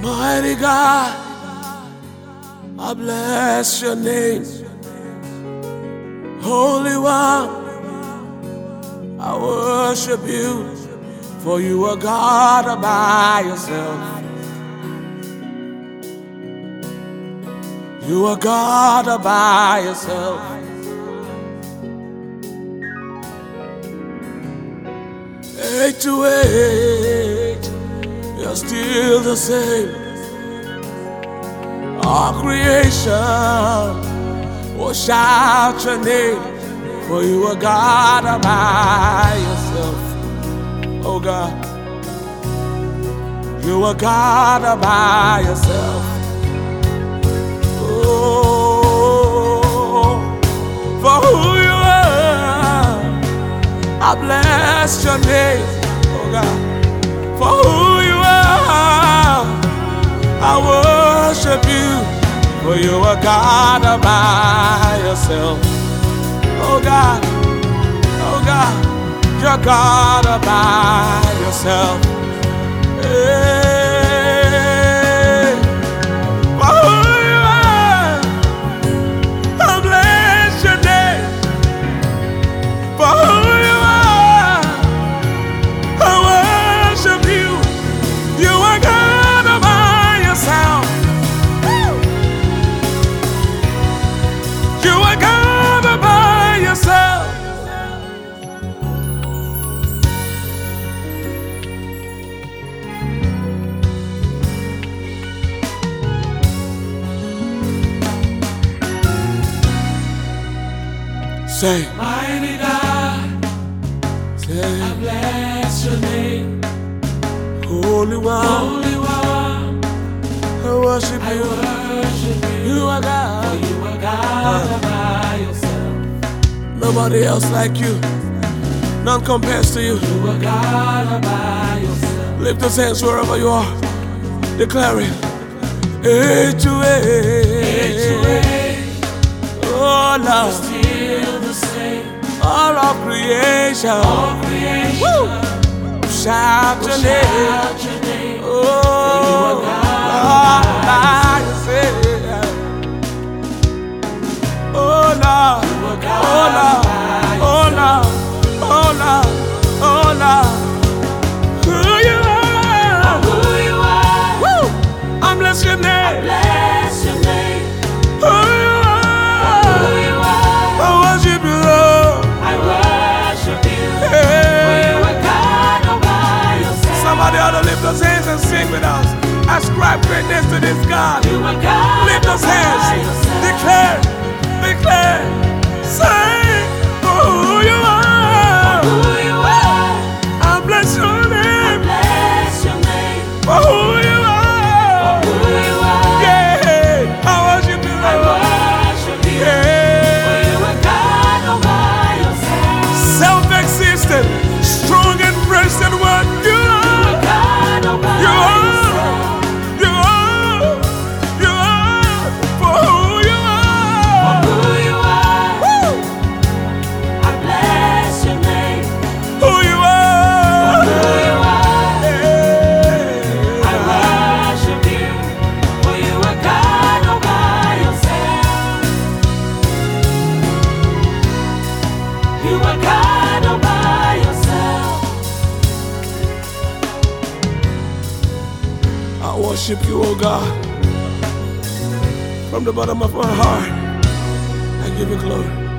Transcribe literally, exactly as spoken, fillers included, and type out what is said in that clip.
Mighty God, I bless your name. Holy One, I worship you, for you are God all by yourself. You are God all by yourself. Age to age, you're still the same. All creation will shout your name, for you are God all by yourself. Oh God, you are God all by yourself. Oh, for who you are, I bless your name. Oh God, for who you are, I worship you, for you are God all by yourself. Oh God, oh God, you're God all by yourself. Hey, for who you are, I bless your name. For who you are, I worship you. You are God all by yourself. You are God all by yourself. Say, mighty God, say, I bless your name. Holy One, Holy One, I worship I you. Worship you. You are God, for you are God all by yourself. Nobody else like you, none compares to you. You are God all by yourself. Lift those hands wherever you are, declaring, age to age, oh Lord, still the same. All of creation, all creation, woo, shout your name. Oh, Lord, I say, oh Lord, oh Lord, oh Lord, oh Lord, oh Lord, who you are, who you are, woo, I bless your name, I bless your name, who you are, who you are, I worship you, Lord, I worship you, hey. For you are God all by yourself. Somebody ought to lift those hands and sing with us. Ascribe greatness to this God. You are God. Lift those hands. Declare, declare, say for who you are. For who you are. I bless your name. I bless your name. For who you are. For who you are. Yeah, I worship you, Lord. I worship you. Yeah. For you are God all by yourself. Self-existent, strong and present one. You are. You are God all by you yourself. Are. I worship you, oh God, from the bottom of my heart. I give you glory.